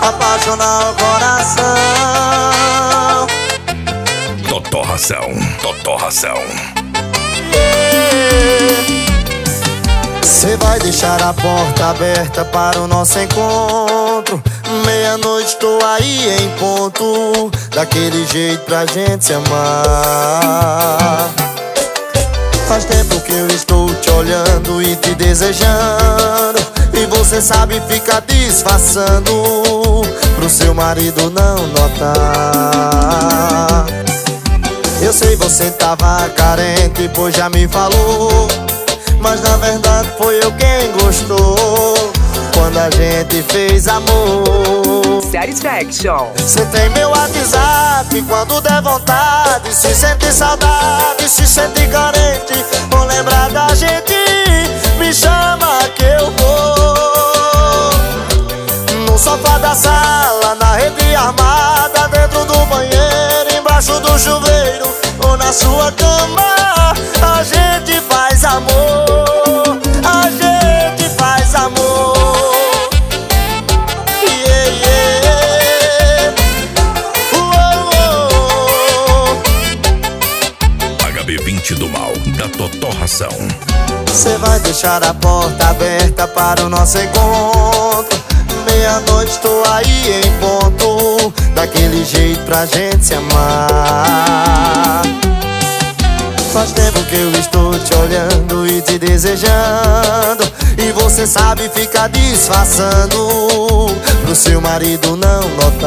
apaixonar o coração. Totorração, Totorração. Cê vai deixar a porta aberta para o nosso encontro. Meia-noite tô aí em ponto, daquele jeito pra gente se amar. Faz tempo que eu estou te olhando e te desejando, e você sabe ficar disfarçando pro seu marido não notar. Eu sei você tava carente, pois já me falou, mas na verdade foi eu quem gostou quando a gente fez amor. Satisfaction. Cê tem meu WhatsApp, quando der vontade, se sente saudade, se sente carente, ou lembrar da gente, me chama que eu vou. No sofá da sala, na rede armada, dentro do banheiro, embaixo do chuveiro, ou na sua cama, a gente faz amor, a gente faz amor. Yeah, yeah. HB20 do mal, da Totorração. Cê vai deixar a porta aberta para o nosso encontro. Meia-noite tô aí em ponto, daquele jeito pra gente se amar. Faz tempo que eu estou te olhando e te desejando, e você sabe ficar disfarçando pro seu marido não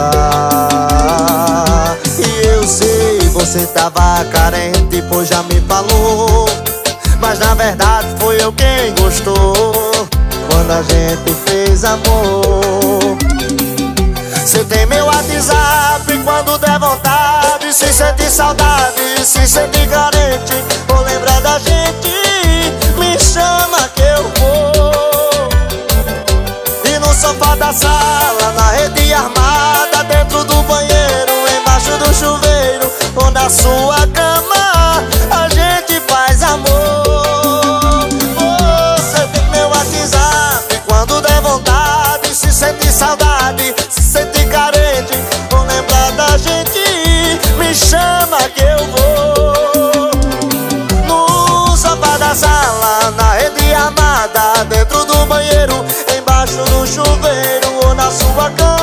notar. E eu sei, você tava carente, pois já me falou, mas na verdade foi eu quem gostou quando a gente fez amor. Cê tem meu WhatsApp, quando der vontade, se sente saudade, se sente carente, ou lembrar da gente, me chama que eu vou. E no sofá da sala, na rede armada, dentro do banheiro, embaixo do chuveiro, ou na sua cama, a gente faz amor. Você tem meu WhatsApp, quando der vontade, se sente saudade, se sente carente, ou lembrar da gente, me chama que eu vou. No sofá da sala, na rede armada, dentro do banheiro, embaixo do chuveiro, ou na sua cama,